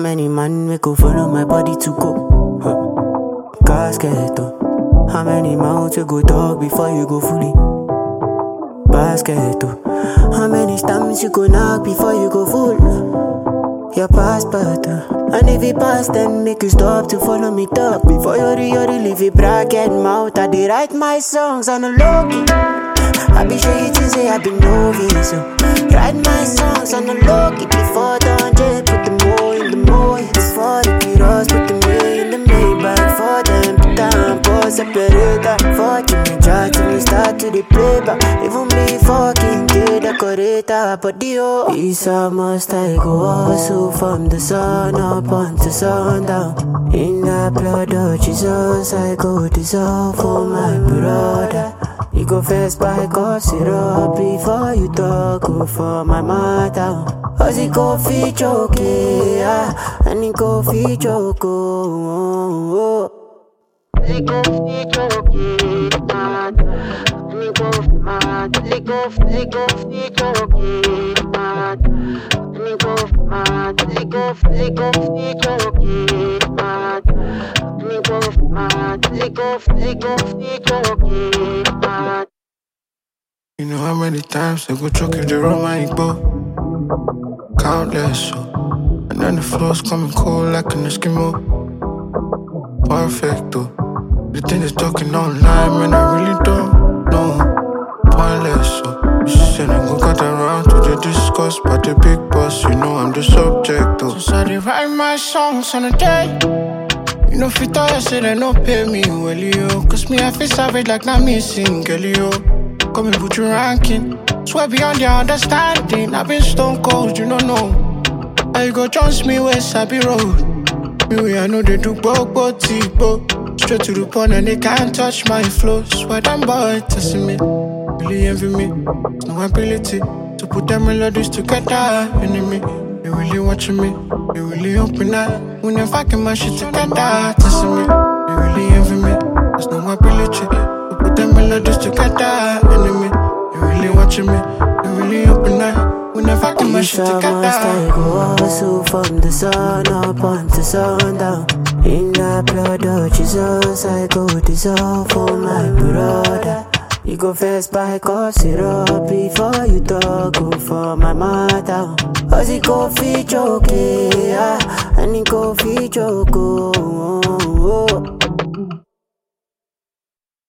many man we go follow my body to go? Casket, oh. How many mouths you go talk before you go fully? Basket, oh. How many stamps you go knock before you go full? Your passport, oh. And if you pass, then make you stop to follow me talk. Before you leave it bracket mouth. I did write my songs on the low key. I be sure you to say I be novice, so write my songs on the low key. Before Don J, put the more in the more. Before the Kiros, put the way in the Maybach. For them, put down, pause, separator. For Jimmy John, till we start to the playback. Even me fucking gay decorator. But the it's a must I go also from the sun up until sundown. In the blood of Jesus, I go dissolve for my brother. You go first by cough syrup before you talk for my mother. Cause it go fit okay, and it go fit okay. It go fit okay, and it go mad. It go fit okay, and it go mad. It go fit okay, mad. And it go mad. It go fit okay, mad. You know how many times they go choke if they run my boat? Countless, so. And then the floor's coming cold like an Eskimo. Perfecto. The thing is talking online, man, I really don't know. Pointless, so. You said they go cut around to the discuss, but the big boss, you know I'm the subject, though. So I write my songs on a day. You know, if you thought I said they don't pay me, well, yo. Cause me, I feel savage like not me single, yo. Come and put your ranking. Swear beyond your understanding. I've been stone cold, you don't know. I go Jones me west Sabi Road. Me, I know they do both tipo. Straight to the point and they can't touch my flow. Swear them boys testing me. Really envy me. No ability to put them melodies together. Enemy. They really watching me. They really open up. When they're fucking my shit together. Testing me. They really envy me. There's no ability to put them melodies together. Enemy. They really watching me. They really open up. When they're fucking my shit together. Must I go also from the sun up until sundown. In the blood of Jesus, I go dissolve for my brother. You go first by cough syrup before you talk for my mother. Cause it go fit okay, and it go fit okay.